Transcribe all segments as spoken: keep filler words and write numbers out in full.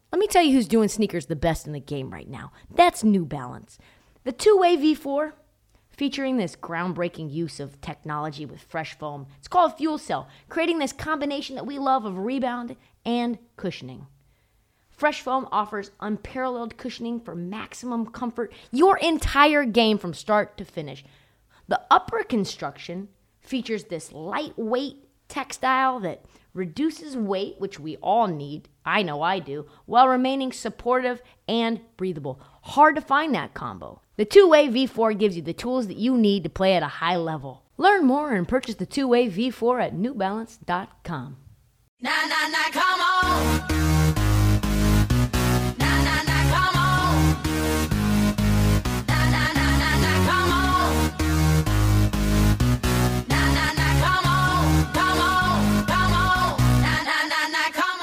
Let me tell you who's doing sneakers the best in the game right now. That's New Balance. The two-way V four, featuring this groundbreaking use of technology with fresh foam. It's called Fuel Cell, creating this combination that we love of rebound and cushioning. Fresh foam offers unparalleled cushioning for maximum comfort your entire game from start to finish. The upper construction features this lightweight textile that reduces weight, which we all need, I know I do, while remaining supportive and breathable. Hard to find that combo. The two-way V four gives you the tools that you need to play at a high level. Learn more and purchase the two-way V four at new balance dot com. Nah, nah, nah, come on. Nah, nah, nah, come on. Nah, nah, nah, nah, nah, come on. Nah, nah, nah, come on. Come on, come on. Nah, nah, nah, nah, come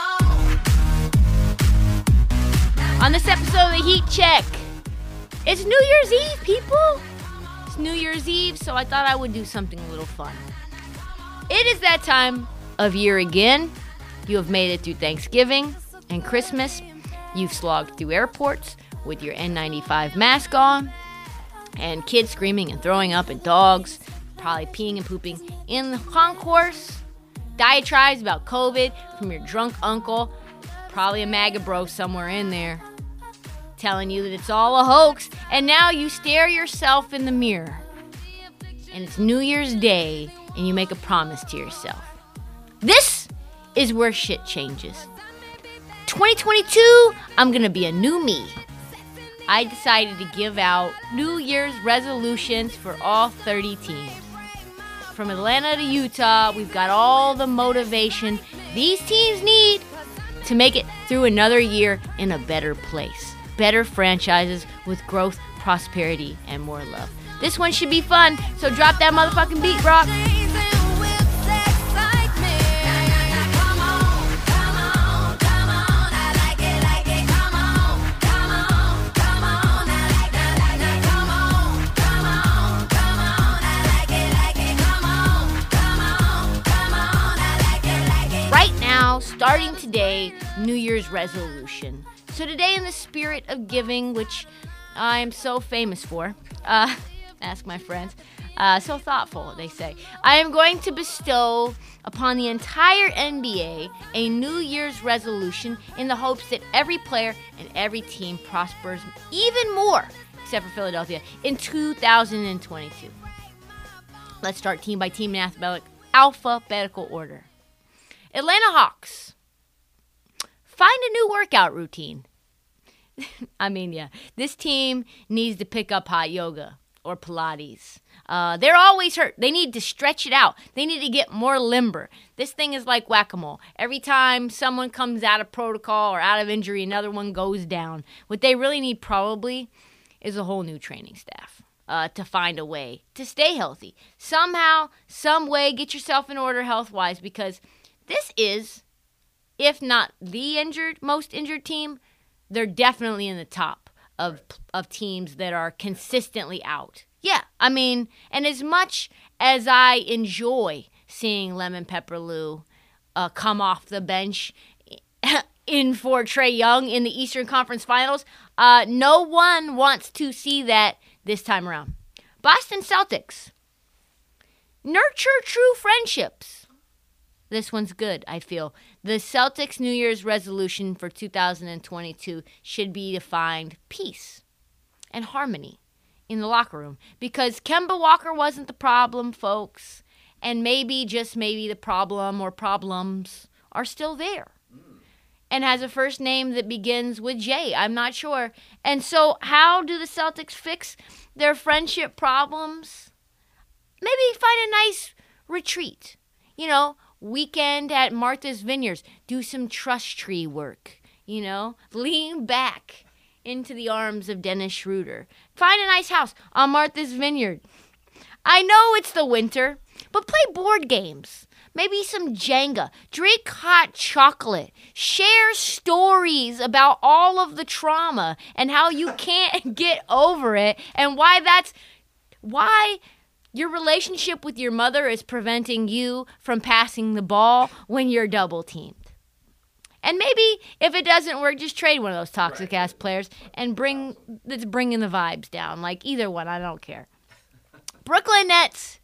on. On this episode of the Heat Check, it's New Year's Eve, people. It's New Year's Eve, so I thought I would do something a little fun. It is that time of year again. You have made it through Thanksgiving and Christmas. You've slogged through airports with your N ninety-five mask on, and kids screaming and throwing up, and dogs probably peeing and pooping in the concourse. Diatribes about COVID from your drunk uncle, probably a MAGA bro somewhere in there, telling you that it's all a hoax, and now you stare yourself in the mirror, and it's New Year's Day, and you make a promise to yourself. This is where shit changes. twenty twenty-two, I'm gonna be a new me. I decided to give out New Year's resolutions for all thirty teams. From Atlanta to Utah, we've got all the motivation these teams need to make it through another year in a better place. Better franchises with growth, prosperity, and more love. This one should be fun, so drop that motherfucking beat, Brock. Starting today, New Year's resolution. So today, in the spirit of giving, which I'm so famous for, uh, ask my friends, uh, so thoughtful, they say, I am going to bestow upon the entire N B A a New Year's resolution in the hopes that every player and every team prospers even more, except for Philadelphia, in two thousand twenty-two. Let's start team by team in alphabetical, alphabetical order. Atlanta Hawks. Find a new workout routine. I mean, yeah, this team needs to pick up hot yoga or Pilates. Uh, they're always hurt. They need to stretch it out. They need to get more limber. This thing is like whack-a-mole. Every time someone comes out of protocol or out of injury, another one goes down. What they really need probably is a whole new training staff uh, to find a way to stay healthy. Somehow, some way, get yourself in order health-wise, because this is, if not the injured, most injured team, they're definitely in the top of of teams that are consistently out. Yeah, I mean, and as much as I enjoy seeing Lemon Pepper Lou uh, come off the bench in for Trae Young in the Eastern Conference Finals, uh, no one wants to see that this time around. Boston Celtics. Nurture true friendships. This one's good, I feel. The Celtics' New Year's resolution for two thousand twenty-two should be to find peace and harmony in the locker room. Because Kemba Walker wasn't the problem, folks. And maybe, just maybe, the problem or problems are still there. And has a first name that begins with J. I'm not sure. And so how do the Celtics fix their friendship problems? Maybe find a nice retreat. You know, weekend at Martha's Vineyards. Do some trust tree work, you know. Lean back into the arms of Dennis Schroeder. Find a nice house on Martha's Vineyard. I know it's the winter, but play board games. Maybe some Jenga. Drink hot chocolate. Share stories about all of the trauma and how you can't get over it and why that's why your relationship with your mother is preventing you from passing the ball when you're double teamed. And maybe if it doesn't work, just trade one of those toxic ass players and bring that's bringing the vibes down. Like either one, I don't care. Brooklyn Nets,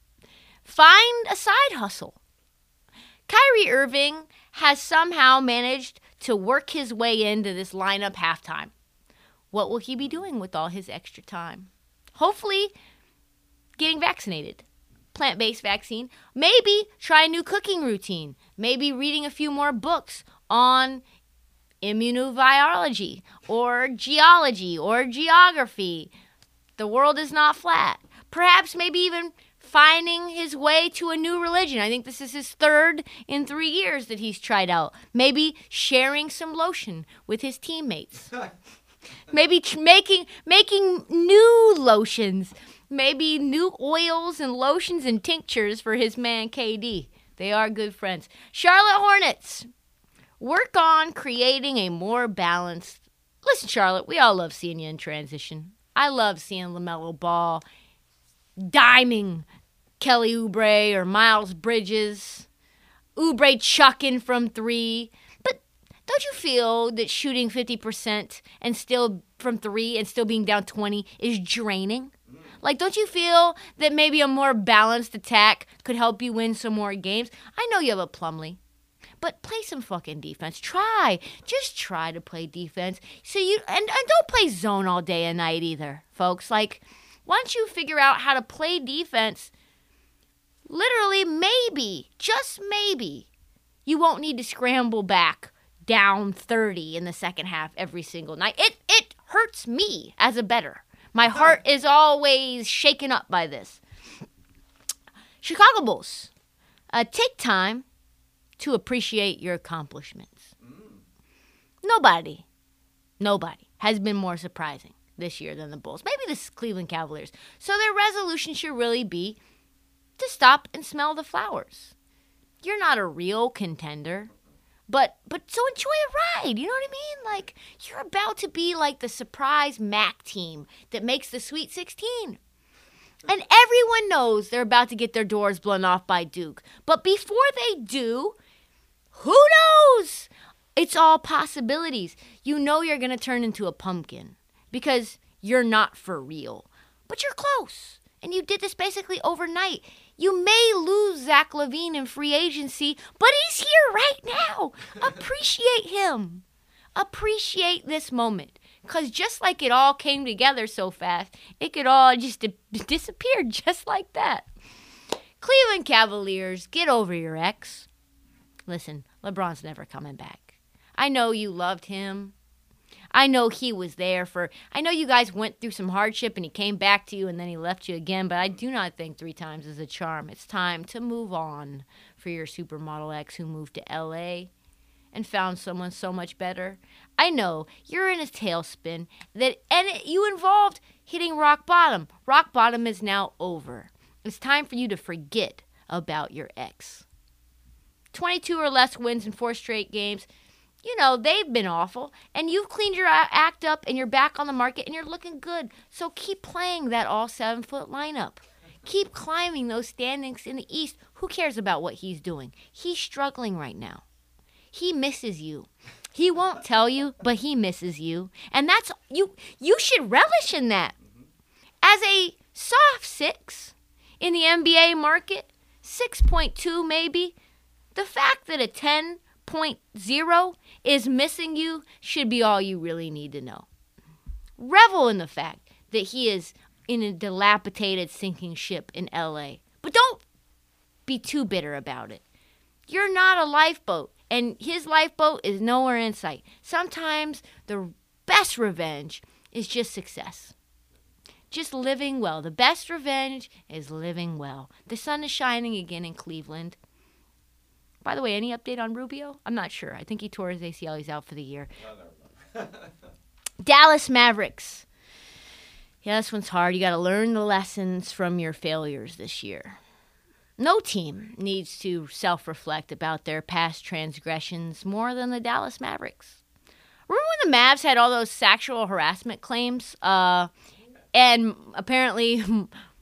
find a side hustle. Kyrie Irving has somehow managed to work his way into this lineup halftime. What will he be doing with all his extra time? Hopefully, getting vaccinated. Plant-based vaccine. Maybe try a new cooking routine. Maybe reading a few more books on immunobiology or geology or geography. The world is not flat. Perhaps maybe even finding his way to a new religion. I think this is his third in three years that he's tried out. Maybe sharing some lotion with his teammates. Maybe tr- making making new lotions. Maybe new oils and lotions and tinctures for his man K D. They are good friends. Charlotte Hornets, work on creating a more balanced... Listen, Charlotte, we all love seeing you in transition. I love seeing LaMelo Ball diming Kelly Oubre or Miles Bridges. Oubre chucking from three. But don't you feel that shooting fifty percent and still from three and still being down twenty is draining? Like, don't you feel that maybe a more balanced attack could help you win some more games? I know you have a Plumlee, but play some fucking defense. Try. Just try to play defense. So you and, and don't play zone all day and night either, folks. Like, once you figure out how to play defense, literally maybe, just maybe, you won't need to scramble back down thirty in the second half every single night. It it hurts me as a bettor. My heart is always shaken up by this. Chicago Bulls, uh, take time to appreciate your accomplishments. Nobody, nobody has been more surprising this year than the Bulls. Maybe the Cleveland Cavaliers. So their resolution should really be to stop and smell the flowers. You're not a real contender. But but so enjoy a ride, you know what I mean? Like, you're about to be like the surprise M A C team that makes the Sweet sixteen. And everyone knows they're about to get their doors blown off by Duke. But before they do, who knows? It's all possibilities. You know you're going to turn into a pumpkin because you're not for real. But you're close. And you did this basically overnight. You may lose Zach LaVine in free agency, but he's here right now. Appreciate him. Appreciate this moment. Because just like it all came together so fast, it could all just di- disappear just like that. Cleveland Cavaliers, get over your ex. Listen, LeBron's never coming back. I know you loved him. I know he was there for, I know you guys went through some hardship and he came back to you and then he left you again, but I do not think three times is a charm. It's time to move on for your supermodel ex who moved to L A and found someone so much better. I know you're in a tailspin that, and it, you involved hitting rock bottom. Rock bottom is now over. It's time for you to forget about your ex. twenty-two or less wins in four straight games. You know, they've been awful, and you've cleaned your act up, and you're back on the market, and you're looking good. So keep playing that all-seven-foot lineup. Keep climbing those standings in the East. Who cares about what he's doing? He's struggling right now. He misses you. He won't tell you, but he misses you. And that's, you You should relish in that. As a soft six in the N B A market, six point two maybe, the fact that a ten point oh is missing you should be all you really need to know. Revel in the fact that he is in a dilapidated sinking ship in L A. But don't be too bitter about it. You're not a lifeboat, and his lifeboat is nowhere in sight. Sometimes the best revenge is just success. Just living well. The best revenge is living well. The sun is shining again in Cleveland. By the way, any update on Rubio? I'm not sure. I think he tore his A C L. He's out for the year. Dallas Mavericks. Yeah, this one's hard. You got to learn the lessons from your failures this year. No team needs to self-reflect about their past transgressions more than the Dallas Mavericks. Remember when the Mavs had all those sexual harassment claims? Uh, and apparently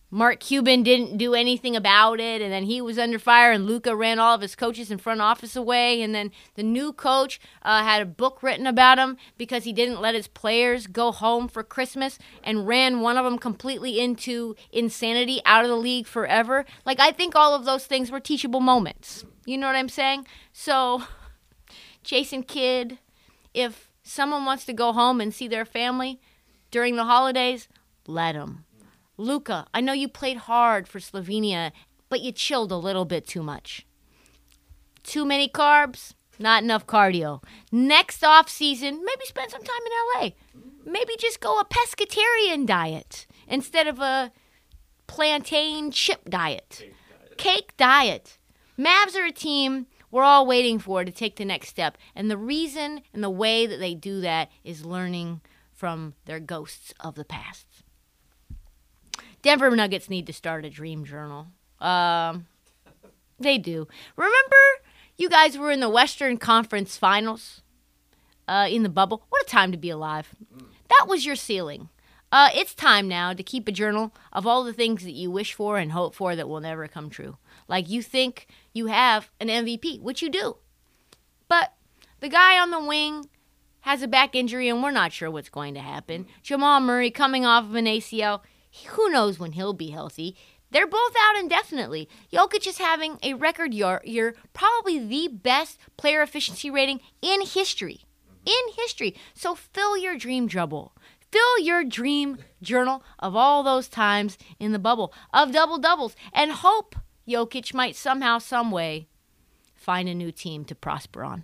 Mark Cuban didn't do anything about it, and then he was under fire, and Luka ran all of his coaches and front office away, and then the new coach uh, had a book written about him because he didn't let his players go home for Christmas and ran one of them completely into insanity, out of the league forever. Like, I think all of those things were teachable moments. You know what I'm saying? So, Jason Kidd, if someone wants to go home and see their family during the holidays, let them. Luka, I know you played hard for Slovenia, but you chilled a little bit too much. Too many carbs, not enough cardio. Next off season, maybe spend some time in L A. Maybe just go a pescatarian diet instead of a plantain chip diet. Cake diet. Cake diet. Mavs are a team we're all waiting for to take the next step. And the reason and the way that they do that is learning from their ghosts of the past. Denver Nuggets need to start a dream journal. Um, they do. Remember, you guys were in the Western Conference Finals uh, in the bubble. What a time to be alive. That was your ceiling. Uh, it's time now to keep a journal of all the things that you wish for and hope for that will never come true. Like you think you have an M V P, which you do. But the guy on the wing has a back injury, and we're not sure what's going to happen. Jamal Murray coming off of an A C L. Who knows when he'll be healthy? They're both out indefinitely. Jokic is having a record year, year, probably the best player efficiency rating in history. In history. So fill your dream journal. Fill your dream journal of all those times in the bubble, of double-doubles, and hope Jokic might somehow, some way, find a new team to prosper on.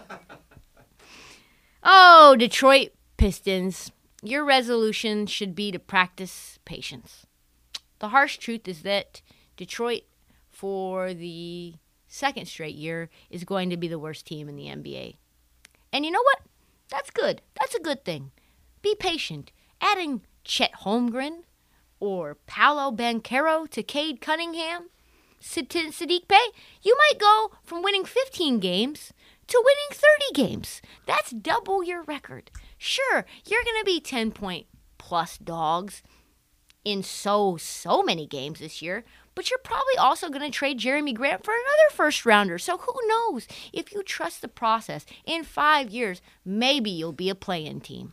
Oh, Detroit Pistons. Your resolution should be to practice patience. The harsh truth is that Detroit, for the second straight year, is going to be the worst team in the N B A. And you know what? That's good. That's a good thing. Be patient. Adding Chet Holmgren or Paolo Banchero to Cade Cunningham, Sadiq Bey, you might go from winning fifteen games to winning thirty games. That's double your record. Sure, you're going to be ten-point plus dogs in so, so many games this year, but you're probably also going to trade Jeremy Grant for another first-rounder. So who knows? If you trust the process, in five years, maybe you'll be a play-in team.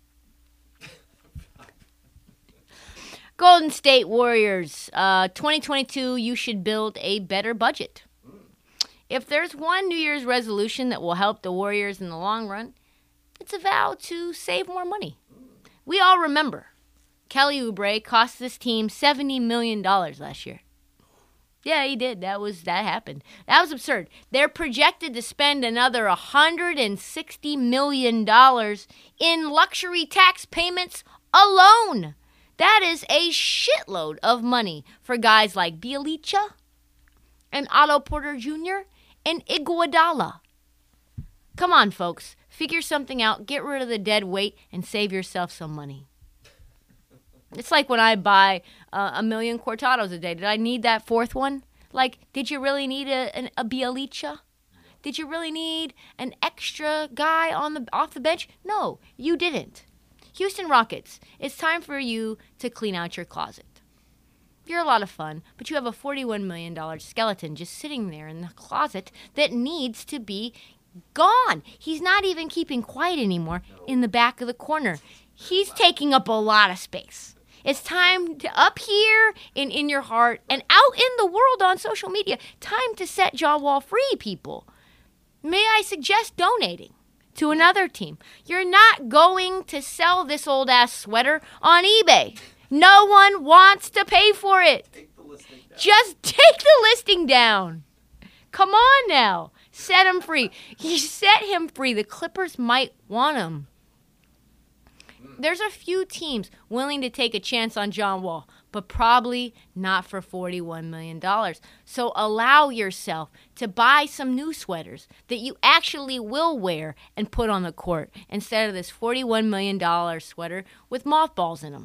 Golden State Warriors, uh, twenty twenty-two, you should build a better budget. If there's one New Year's resolution that will help the Warriors in the long run, it's a vow to save more money. We all remember Kelly Oubre cost this team seventy million dollars last year. Yeah, he did. That was that happened. That was absurd. They're projected to spend another one hundred sixty million dollars in luxury tax payments alone. That is a shitload of money for guys like Bjelica and Otto Porter Junior and Iguodala. Come on, folks. Figure something out. Get rid of the dead weight and save yourself some money. It's like when I buy uh, a million cortados a day. Did I need that fourth one? Like, did you really need a, an, a Bjelica? Did you really need an extra guy on the off the bench? No, you didn't. Houston Rockets, it's time for you to clean out your closet. You're a lot of fun, but you have a forty-one million dollars skeleton just sitting there in the closet that needs to be gone. He's not even keeping quiet anymore in the back of the corner. He's taking up a lot of space. It's time to, up here in, in your heart and out in the world on social media, time to set John Wall free, people. May I suggest donating to another team? You're not going to sell this old-ass sweater on eBay. No one wants to pay for it. Take the listing down. Just take the listing down. Come on now. Set him free. You set him free. The Clippers might want him. There's a few teams willing to take a chance on John Wall, but probably not for forty-one million dollars. So allow yourself to buy some new sweaters that you actually will wear and put on the court instead of this forty-one million dollars sweater with mothballs in them.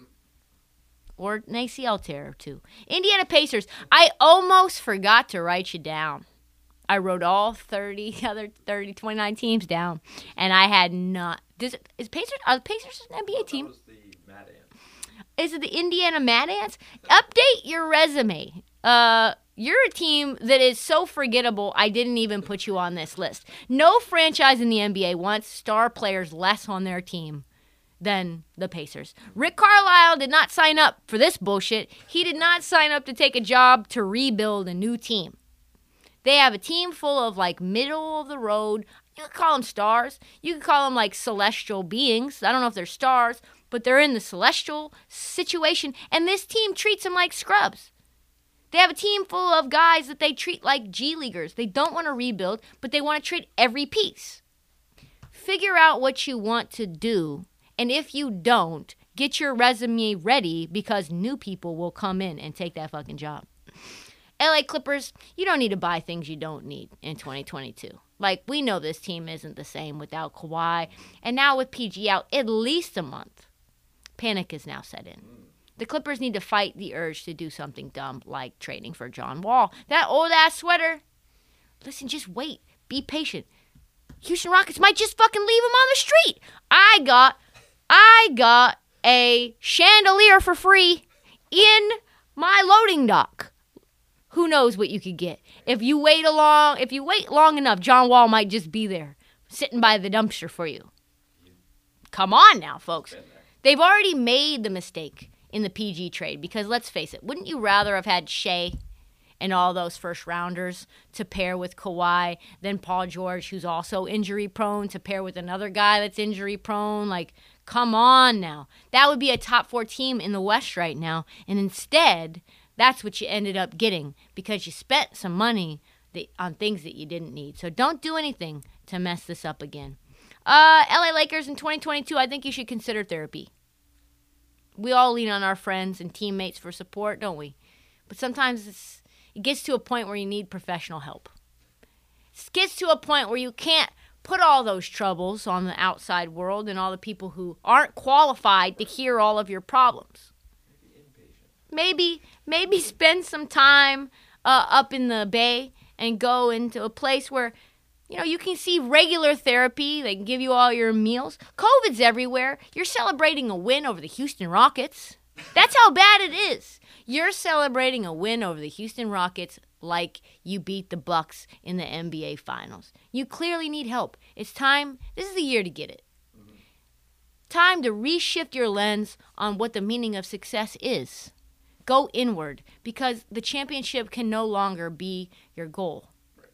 Or an A C L tear or two. Indiana Pacers, I almost forgot to write you down. I wrote all thirty, other thirty, twenty-nine teams down, and I had not. Does it, is Pacers, are the Pacers an N B A team? That was the Mad Ants. Is it the Indiana Mad Ants? Update your resume. Uh, you're a team that is so forgettable, I didn't even put you on this list. No franchise in the N B A wants star players less on their team than the Pacers. Rick Carlisle did not sign up for this bullshit. He did not sign up to take a job to rebuild a new team. They have a team full of, like, middle-of-the-road, you could call them stars. You could call them, like, celestial beings. I don't know if they're stars, but they're in the celestial situation, and this team treats them like scrubs. They have a team full of guys that they treat like G-Leaguers. They don't want to rebuild, but they want to trade every piece. Figure out what you want to do, and if you don't, get your resume ready because new people will come in and take that fucking job. L A Clippers, you don't need to buy things you don't need in twenty twenty-two. Like, we know this team isn't the same without Kawhi. And now with P G out at least a month, panic is now set in. The Clippers need to fight the urge to do something dumb like trading for John Wall. That old-ass sweater. Listen, just wait. Be patient. Houston Rockets might just fucking leave him on the street. I got, I got a chandelier for free in my loading dock. Who knows what you could get? If you wait along, if you wait long enough, John Wall might just be there, sitting by the dumpster for you. Come on now, folks. They've already made the mistake in the P G trade because let's face it, wouldn't you rather have had Shea and all those first rounders to pair with Kawhi than Paul George, who's also injury prone, to pair with another guy that's injury prone? Like, come on now. That would be a top four team in the West right now, and instead, that's what you ended up getting because you spent some money that, on things that you didn't need. So don't do anything to mess this up again. Uh, L A Lakers in twenty twenty-two, I think you should consider therapy. We all lean on our friends and teammates for support, don't we? But sometimes it's, it gets to a point where you need professional help. It gets to a point where you can't put all those troubles on the outside world and all the people who aren't qualified to hear all of your problems. Maybe, maybe spend some time uh, up in the Bay and go into a place where, you know, you can see regular therapy. They can give you all your meals. COVID's everywhere. You're celebrating a win over the Houston Rockets. That's how bad it is. You're celebrating a win over the Houston Rockets like you beat the Bucks in the N B A Finals. You clearly need help. It's time. This is the year to get it. Mm-hmm. Time to reshift your lens on what the meaning of success is. Go inward because the championship can no longer be your goal.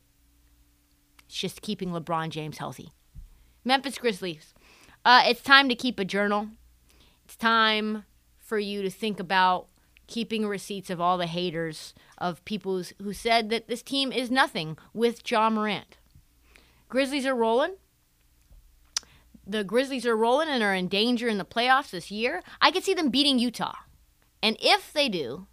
It's just keeping LeBron James healthy. Memphis Grizzlies. Uh, it's time to keep a journal. It's time for you to think about keeping receipts of all the haters of people who said that this team is nothing with Ja Morant. Grizzlies are rolling. The Grizzlies are rolling and are in danger in the playoffs this year. I could see them beating Utah. And if they do,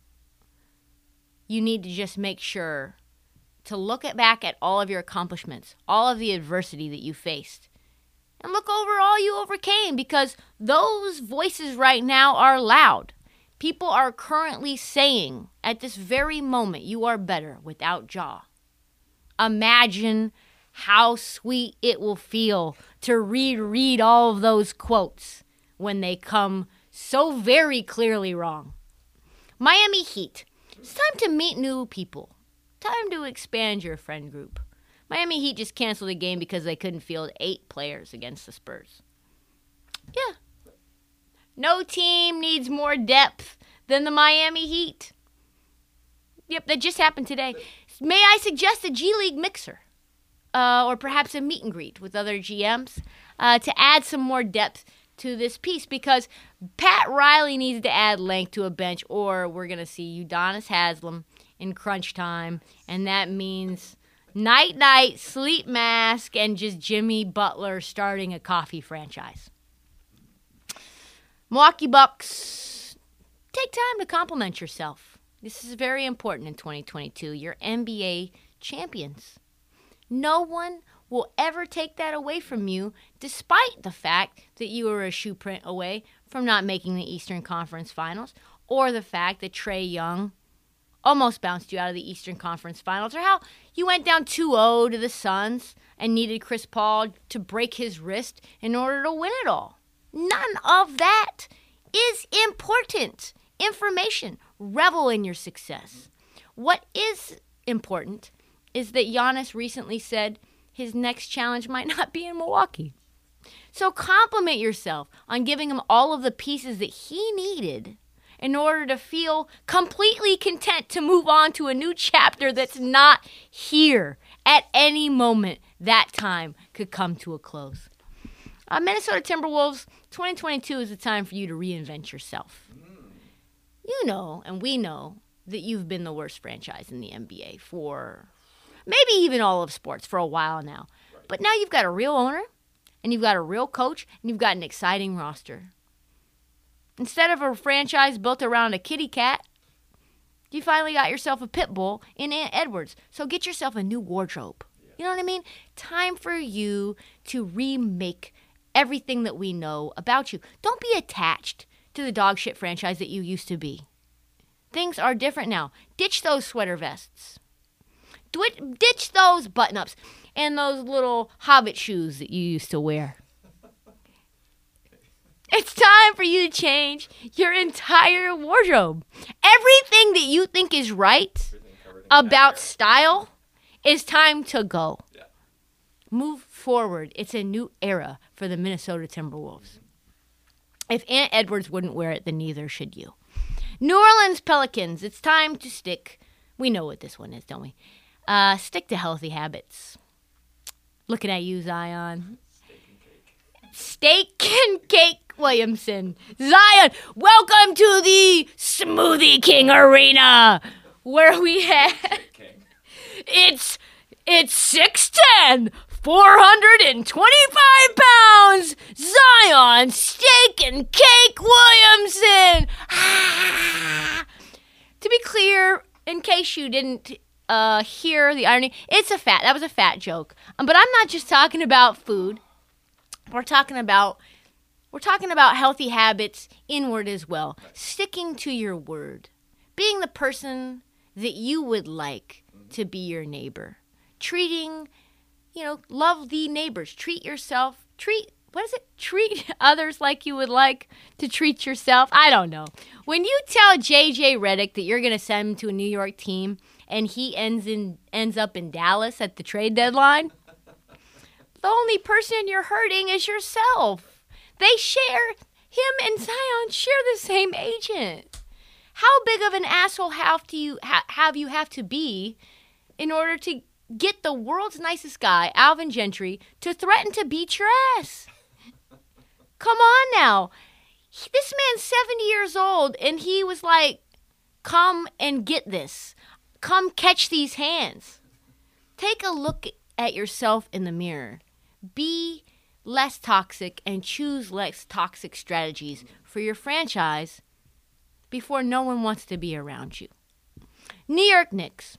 you need to just make sure to look at back at all of your accomplishments, all of the adversity that you faced, and look over all you overcame because those voices right now are loud. People are currently saying at this very moment, you are better without Ja. Imagine how sweet it will feel to reread all of those quotes when they come so very clearly wrong. Miami Heat. It's time to meet new people. Time to expand your friend group. Miami Heat just canceled a game because they couldn't field eight players against the Spurs. Yeah. No team needs more depth than the Miami Heat. Yep, that just happened today. May I suggest a G League mixer? Uh, or perhaps a meet and greet with other G Ms uh, to add some more depth to this piece because Pat Riley needs to add length to a bench or we're going to see Udonis Haslem in crunch time, and that means night-night, sleep mask, and just Jimmy Butler starting a coffee franchise. Milwaukee Bucks, take time to compliment yourself. This is very important in twenty twenty-two. You're N B A champions. No one will ever take that away from you, despite the fact that you were a shoe print away from not making the Eastern Conference Finals, or the fact that Trae Young almost bounced you out of the Eastern Conference Finals, or how you went down two oh to the Suns and needed Chris Paul to break his wrist in order to win it all. None of that is important? Information. Revel in your success. What is important is that Giannis recently said his next challenge might not be in Milwaukee. So compliment yourself on giving him all of the pieces that he needed in order to feel completely content to move on to a new chapter that's not here. At any moment, that time could come to a close. Uh, Minnesota Timberwolves, twenty twenty-two is the time for you to reinvent yourself. You know, and we know, that you've been the worst franchise in the N B A for maybe even all of sports for a while now. But now you've got a real owner, and you've got a real coach, and you've got an exciting roster. Instead of a franchise built around a kitty cat, you finally got yourself a pit bull in Ant Edwards. So get yourself a new wardrobe. You know what I mean? Time for you to remake everything that we know about you. Don't be attached to the dog shit franchise that you used to be. Things are different now. Ditch those sweater vests. Ditch those button-ups and those little hobbit shoes that you used to wear. It's time for you to change your entire wardrobe. Everything that you think is right about style is time to go. Yeah. Move forward. It's a new era for the Minnesota Timberwolves. If Ant Edwards wouldn't wear it, then neither should you. New Orleans Pelicans, it's time to stick. We know what this one is, don't we? Uh, stick to healthy habits. Looking at you, Zion. Steak and Cake Williamson. Zion, welcome to the Smoothie King Arena, where we have it's it's six ten, four hundred twenty-five pounds. Zion Steak and Cake Williamson. Ah. To be clear, in case you didn't uh, hear the irony, it's a fat. That was a fat joke. Um, but I'm not just talking about food. We're talking about we're talking about healthy habits inward as well. Sticking to your word. Being the person that you would like to be your neighbor. Treating, you know, love the neighbors. Treat yourself. Treat, what is it? Treat others like you would like to treat yourself. I don't know. When you tell J J Redick that you're going to send him to a New York team and he ends in ends up in Dallas at the trade deadline, the only person you're hurting is yourself. They share, him and Zion share the same agent. How big of an asshole have to you ha- have you have to be in order to get the world's nicest guy, Alvin Gentry, to threaten to beat your ass? Come on now. He, this man's seventy years old, and he was like, come and get this. Come catch these hands. Take a look at yourself in the mirror. Be less toxic and choose less toxic strategies for your franchise before no one wants to be around you. New York Knicks.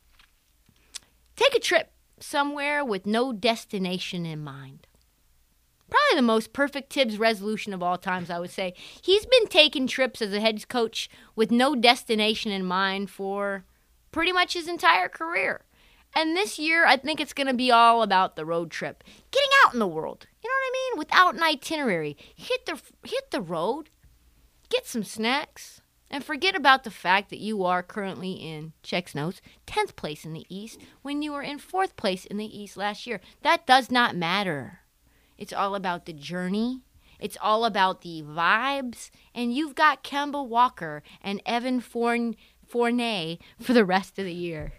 Take a trip somewhere with no destination in mind. Probably the most perfect Tibbs resolution of all times, I would say. He's been taking trips as a head coach with no destination in mind for pretty much his entire career. And this year, I think it's going to be all about the road trip. Getting out in the world. You know what I mean? Without an itinerary. Hit the hit the road. Get some snacks. And forget about the fact that you are currently in, checks notes, tenth place in the East when you were in fourth place in the East last year. That does not matter. It's all about the journey. It's all about the vibes. And you've got Kemba Walker and Evan Fourn- Fournier for the rest of the year.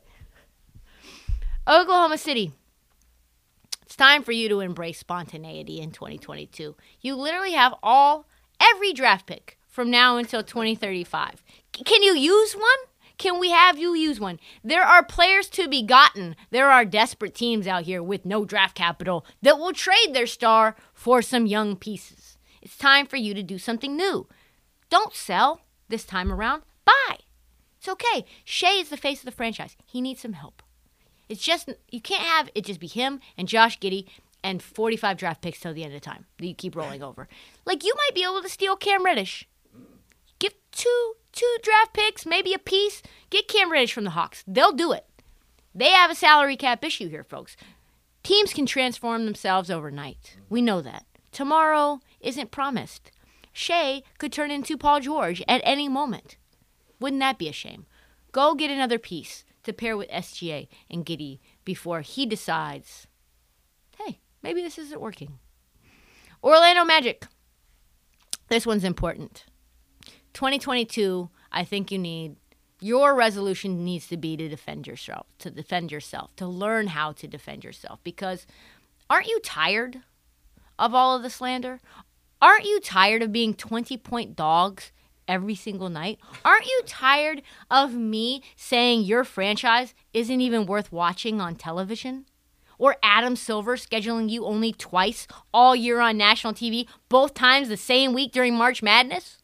Oklahoma City. It's time for you to embrace spontaneity in twenty twenty-two. You literally have all, every draft pick from now until twenty thirty-five. C- can you use one? Can we have you use one? There are players to be gotten. There are desperate teams out here with no draft capital that will trade their star for some young pieces. It's time for you to do something new. Don't sell this time around. Buy. It's okay. Shea is the face of the franchise. He needs some help. It's just, you can't have it just be him and Josh Giddey and forty-five draft picks till the end of time that you keep rolling over. Like, you might be able to steal Cam Reddish. Give two two draft picks, maybe a piece. Get Cam Reddish from the Hawks. They'll do it. They have a salary cap issue here, folks. Teams can transform themselves overnight. We know that. Tomorrow isn't promised. Shea could turn into Paul George at any moment. Wouldn't that be a shame? Go get another piece to pair with S G A and Giddey before he decides, hey, maybe this isn't working. Orlando Magic. This one's important. twenty twenty-two, I think you need, your resolution needs to be to defend yourself, to defend yourself, to learn how to defend yourself. Because aren't you tired of all of the slander? Aren't you tired of being twenty-point dogs every single night? Aren't you tired of me saying your franchise isn't even worth watching on television? Or Adam Silver scheduling you only twice all year on national T V, both times the same week during March Madness?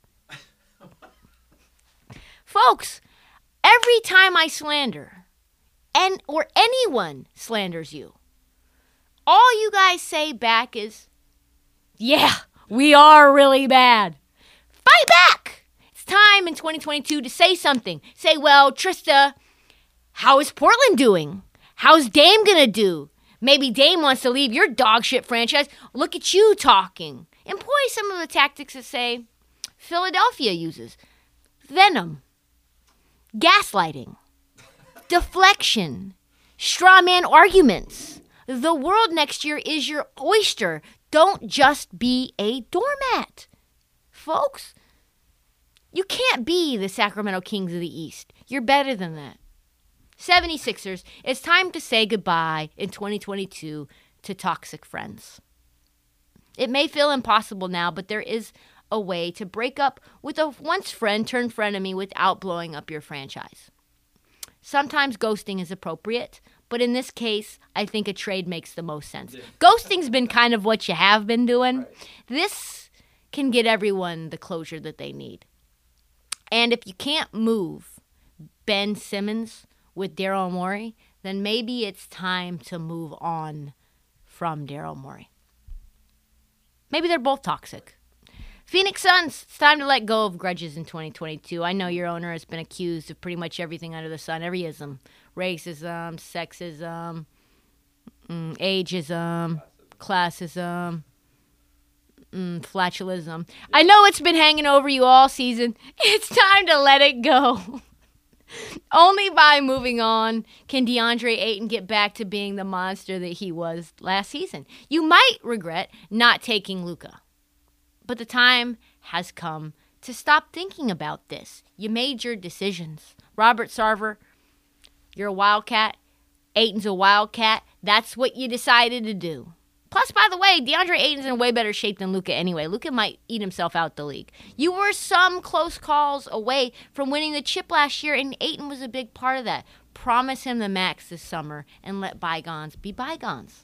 Folks, every time I slander, and or anyone slanders you, all you guys say back is, yeah, we are really bad. Fight back! It's time in twenty twenty-two to say something. Say, well, Trista, how is Portland doing? How's Dame gonna do? Maybe Dame wants to leave your dog shit franchise. Look at you talking. Employ some of the tactics that, say, Philadelphia uses. Venom. Gaslighting. Deflection. Straw man arguments. The world next year is your oyster. Don't just be a doormat. Folks, you can't be the Sacramento Kings of the East. You're better than that. seventy-sixers, it's time to say goodbye in twenty twenty-two to toxic friends. It may feel impossible now, but there is a way to break up with a once friend turned frenemy without blowing up your franchise. Sometimes ghosting is appropriate, but in this case, I think a trade makes the most sense. Yeah. Ghosting's been kind of what you have been doing. Right. This can get everyone the closure that they need. And if you can't move Ben Simmons with Daryl Morey, then maybe it's time to move on from Daryl Morey. Maybe they're both toxic. Phoenix Suns, it's time to let go of grudges in twenty twenty-two. I know your owner has been accused of pretty much everything under the sun, every ism. Racism, sexism, mm, ageism, classism, mm, flatulism. I know it's been hanging over you all season. It's time to let it go. Only by moving on can DeAndre Ayton get back to being the monster that he was last season. You might regret not taking Luka, but the time has come to stop thinking about this. You made your decisions. Robert Sarver, you're a Wildcat. Ayton's a Wildcat. That's what you decided to do. Plus, by the way, DeAndre Ayton's in way better shape than Luka anyway. Luka might eat himself out the league. You were some close calls away from winning the chip last year, and Ayton was a big part of that. Promise him the max this summer and let bygones be bygones.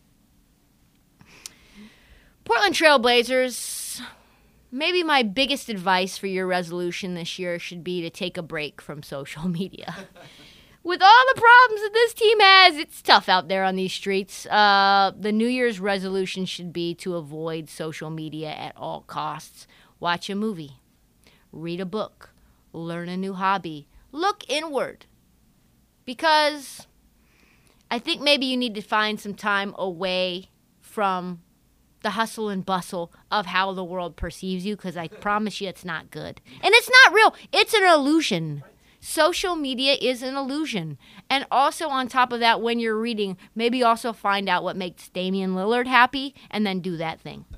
Portland Trail Blazers, maybe my biggest advice for your resolution this year should be to take a break from social media. With all the problems that this team has, it's tough out there on these streets. Uh, the New Year's resolution should be to avoid social media at all costs. Watch a movie. Read a book. Learn a new hobby. Look inward. Because I think maybe you need to find some time away from the hustle and bustle of how the world perceives you, because I promise you it's not good. And it's not real. It's an illusion. Social media is an illusion. And also on top of that, when you're reading, maybe also find out what makes Damian Lillard happy and then do that thing.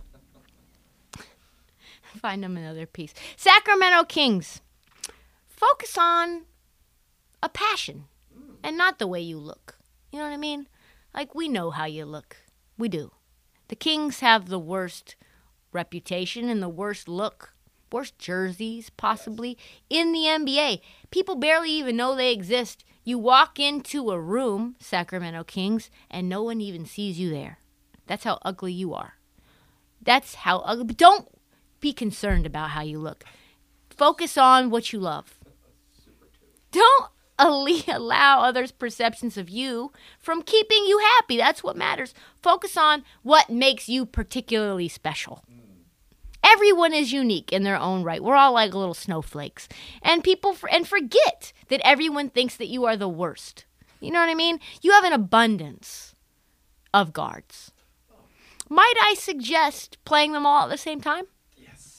Find him another piece. Sacramento Kings. Focus on a passion and not the way you look. You know what I mean? Like, we know how you look. We do. The Kings have the worst reputation and the worst look. Worst jerseys, possibly, in the N B A. People barely even know they exist. You walk into a room, Sacramento Kings, and no one even sees you there. That's how ugly you are. That's how ugly. But don't be concerned about how you look. Focus on what you love. Don't allow others' perceptions of you from keeping you happy. That's what matters. Focus on what makes you particularly special. Everyone is unique in their own right. We're all like little snowflakes. And people for, and forget that everyone thinks that you are the worst. You know what I mean? You have an abundance of guards. Might I suggest playing them all at the same time? Yes.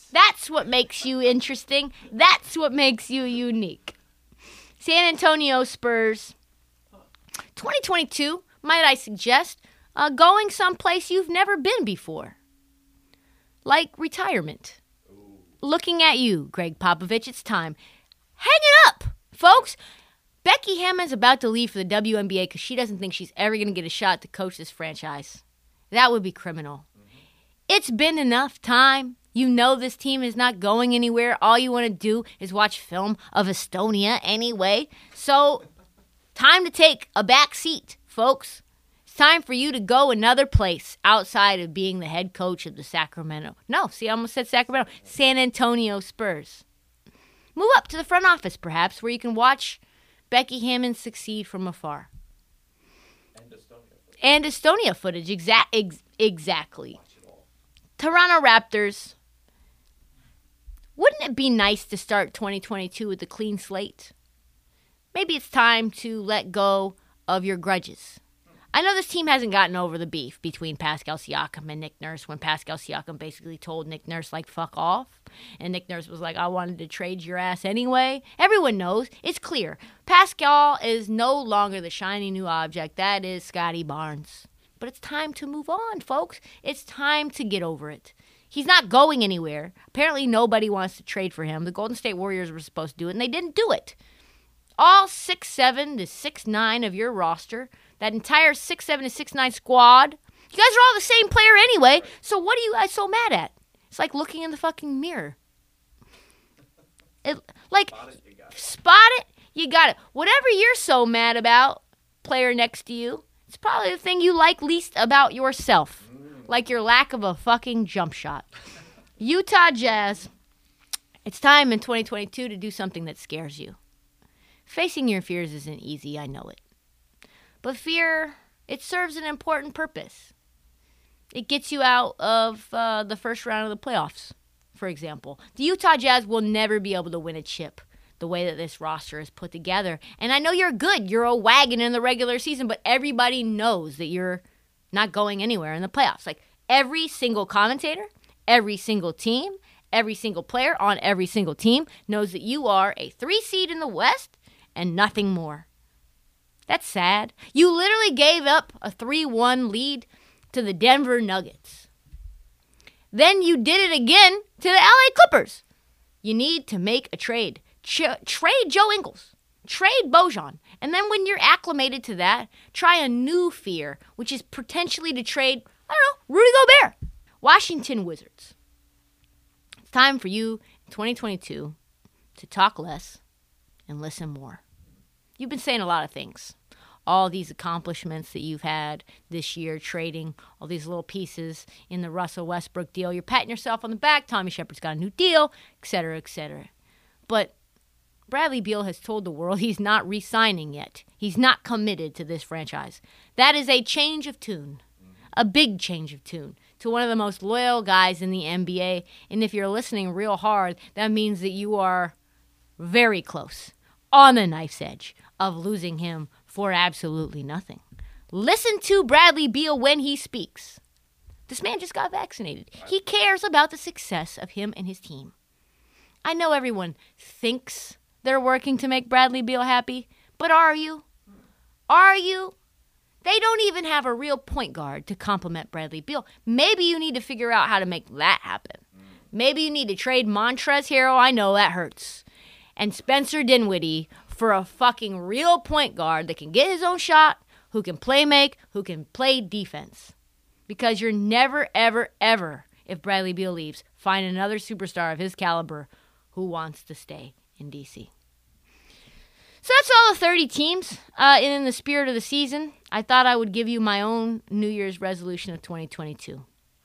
That's what makes you interesting. That's what makes you unique. San Antonio Spurs. twenty twenty-two, might I suggest, uh, going someplace you've never been before. Like retirement. Looking at you, Greg Popovich, it's time. Hang it up, folks. Becky Hammond's about to leave for the W N B A because she doesn't think she's ever going to get a shot to coach this franchise. That would be criminal. It's been enough time. You know this team is not going anywhere. All you want to do is watch film of Estonia anyway. So, time to take a back seat, folks. It's time for you to go another place outside of being the head coach of the Sacramento. No, see, I almost said Sacramento. San Antonio Spurs. Move up to the front office, perhaps, where you can watch Becky Hammond succeed from afar. And Estonia footage. And Estonia footage, exa- ex- exactly. Toronto Raptors. Wouldn't it be nice to start twenty twenty-two with a clean slate? Maybe it's time to let go of your grudges. I know this team hasn't gotten over the beef between Pascal Siakam and Nick Nurse when Pascal Siakam basically told Nick Nurse, like, fuck off. And Nick Nurse was like, I wanted to trade your ass anyway. Everyone knows. It's clear. Pascal is no longer the shiny new object. That is Scotty Barnes. But it's time to move on, folks. It's time to get over it. He's not going anywhere. Apparently nobody wants to trade for him. The Golden State Warriors were supposed to do it, and they didn't do it. All six seven to six nine of your roster, that entire six seven to six nine squad, you guys are all the same player anyway, so what are you guys so mad at? It's like looking in the fucking mirror. It, like, Spot it, you got it. spot it, you got it. Whatever you're so mad about, player next to you, it's probably the thing you like least about yourself. Like your lack of a fucking jump shot. Utah Jazz. It's time in twenty twenty-two to do something that scares you. Facing your fears isn't easy, I know it. But fear, it serves an important purpose. It gets you out of uh, the first round of the playoffs, for example. The Utah Jazz will never be able to win a chip the way that this roster is put together. And I know you're good. You're a wagon in the regular season, but everybody knows that you're not going anywhere in the playoffs. Like, every single commentator, every single team, every single player on every single team knows that you are a three seed in the West and nothing more. That's sad. You literally gave up a three one lead to the Denver Nuggets. Then you did it again to the L A Clippers. You need to make a trade. Ch- trade Joe Ingles. Trade Bojan. And then when you're acclimated to that, try a new fear, which is potentially to trade, I don't know, Rudy Gobert. Washington Wizards. It's time for you in twenty twenty-two to talk less and listen more. You've been saying a lot of things. All these accomplishments that you've had this year, trading all these little pieces in the Russell Westbrook deal. You're patting yourself on the back. Tommy Shepard's got a new deal, et cetera, et cetera. But Bradley Beal has told the world he's not re-signing yet. He's not committed to this franchise. That is a change of tune, a big change of tune, to one of the most loyal guys in the N B A. And if you're listening real hard, that means that you are very close, on the knife's edge, of losing him for absolutely nothing. Listen to Bradley Beal when he speaks. This man just got vaccinated. He cares about the success of him and his team. I know everyone thinks they're working to make Bradley Beal happy, but are you? Are you? They don't even have a real point guard to complement Bradley Beal. Maybe you need to figure out how to make that happen. Maybe you need to trade Montrezl Harrell. I know that hurts. And Spencer Dinwiddie for a fucking real point guard that can get his own shot, who can play make, who can play defense. Because you're never, ever, ever, if Bradley Beal leaves, find another superstar of his caliber who wants to stay in D C. So that's all the thirty teams. Uh, and in the spirit of the season, I thought I would give you my own New Year's resolution of twenty twenty-two.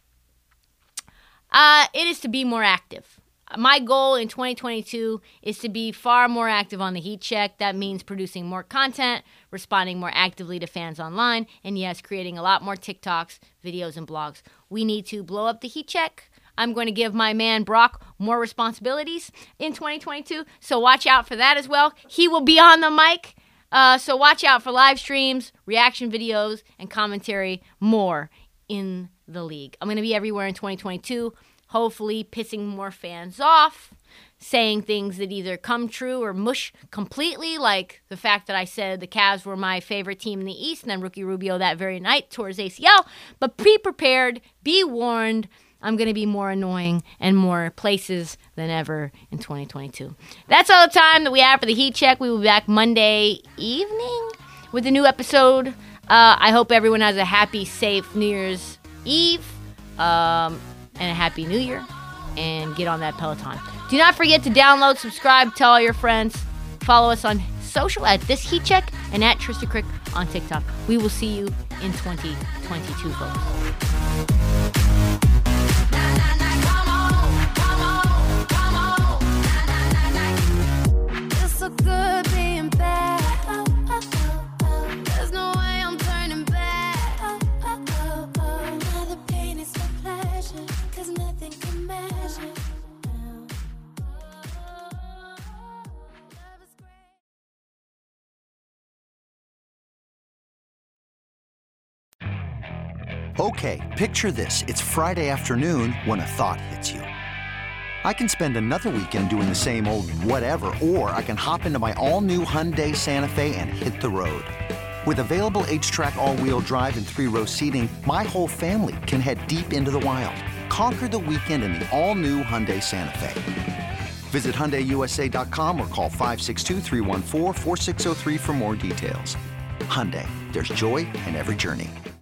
Uh, it is to be more active. My goal in twenty twenty-two is to be far more active on the Heat Check. That means producing more content, responding more actively to fans online, and yes, creating a lot more TikToks, videos, and blogs. We need to blow up the Heat Check. I'm going to give my man Brock more responsibilities in twenty twenty-two, so watch out for that as well. He will be on the mic, uh, so watch out for live streams, reaction videos, and commentary more in the league. I'm going to be everywhere in twenty twenty-two. hopefully pissing more fans off, saying things that either come true or mush completely, like the fact that I said the Cavs were my favorite team in the East, and then Ricky Rubio that very night tore his A C L. But be prepared, be warned, I'm going to be more annoying in more places than ever in twenty twenty-two. That's all the time that we have for the Heat Check. We will be back Monday evening with a new episode. Uh, I hope everyone has a happy, safe New Year's Eve um, and a happy New Year, and get on that Peloton. Do not forget to download, subscribe, tell all your friends. Follow us on social at This Heat Check and at Trista Crick on TikTok. We will see you in twenty twenty-two, folks. Feels so good being back. Oh, oh, oh, oh. There's no way I'm turning back. Oh, oh, oh, oh. Now the pain is my pleasure, 'cause nothing can measure. Okay, picture this. It's Friday afternoon when a thought hits you. I can spend another weekend doing the same old whatever, or I can hop into my all-new Hyundai Santa Fe and hit the road. With available H-Track all-wheel drive and three-row seating, my whole family can head deep into the wild. Conquer the weekend in the all-new Hyundai Santa Fe. Visit Hyundai U S A dot com or call five six two, three one four, four six zero three for more details. Hyundai, there's joy in every journey.